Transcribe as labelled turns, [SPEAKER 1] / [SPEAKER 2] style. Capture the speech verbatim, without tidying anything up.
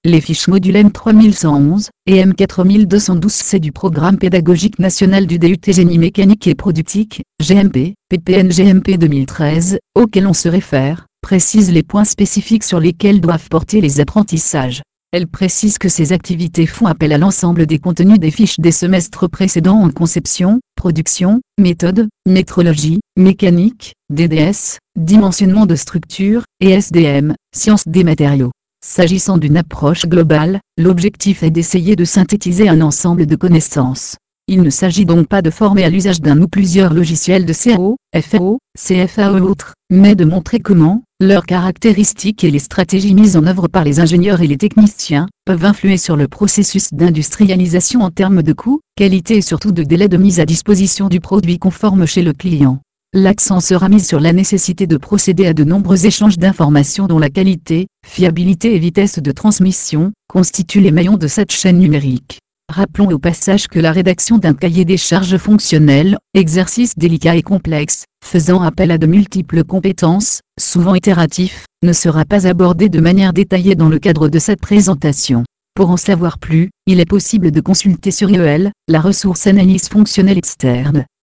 [SPEAKER 1] Les fiches modules M trois mille cent onze et M quatre mille deux cent douze C du Programme pédagogique national du D U T Génie mécanique et productique, G M P, P P N G M P deux mille treize, auquel on se réfère, précise les points spécifiques sur lesquels doivent porter les apprentissages. Elle précise que ces activités font appel à l'ensemble des contenus des fiches des semestres précédents en conception, production, méthode, métrologie, mécanique, D D S, dimensionnement de structure, et S D M, sciences des matériaux. S'agissant d'une approche globale, l'objectif est d'essayer de synthétiser un ensemble de connaissances. Il ne s'agit donc pas de former à l'usage d'un ou plusieurs logiciels de C A O, F A O, C F A E ou autres, mais de montrer comment, leurs caractéristiques et les stratégies mises en œuvre par les ingénieurs et les techniciens, peuvent influer sur le processus d'industrialisation en termes de coût, qualité et surtout de délai de mise à disposition du produit conforme chez le client. L'accent sera mis sur la nécessité de procéder à de nombreux échanges d'informations dont la qualité, fiabilité et vitesse de transmission constituent les maillons de cette chaîne numérique. Rappelons au passage que la rédaction d'un cahier des charges fonctionnel, exercice délicat et complexe, faisant appel à de multiples compétences, souvent itératifs, ne sera pas abordée de manière détaillée dans le cadre de cette présentation. Pour en savoir plus, il est possible de consulter sur I E L, la ressource analyse fonctionnelle externe.